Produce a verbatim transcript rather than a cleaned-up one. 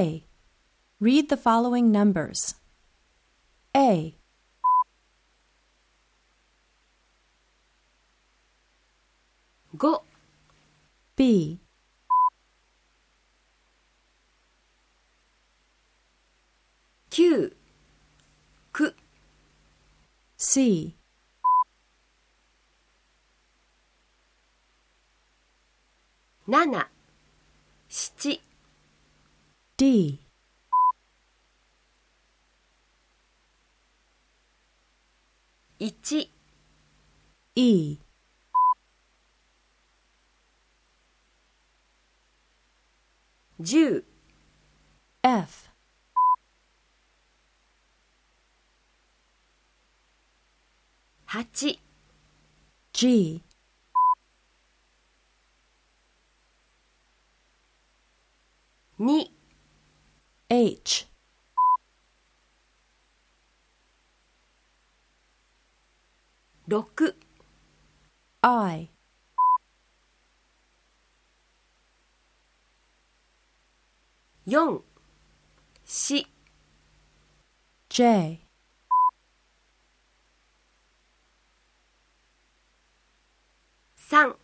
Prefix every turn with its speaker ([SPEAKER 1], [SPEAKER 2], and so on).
[SPEAKER 1] A. Read the following numbers. A.
[SPEAKER 2] ご、
[SPEAKER 1] B.
[SPEAKER 2] きゅう、く、
[SPEAKER 1] C.
[SPEAKER 2] なな、しち、
[SPEAKER 1] D.
[SPEAKER 2] いち、
[SPEAKER 1] E.
[SPEAKER 2] じゅう、
[SPEAKER 1] F.
[SPEAKER 2] はち、
[SPEAKER 1] G.
[SPEAKER 2] に、
[SPEAKER 1] H.
[SPEAKER 2] ろく、
[SPEAKER 1] I.
[SPEAKER 2] よん、し、
[SPEAKER 1] J.
[SPEAKER 2] さん、